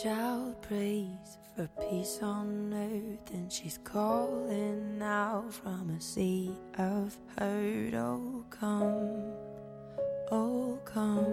child prays for peace on earth, and she's calling out from a sea of hurt. Oh come,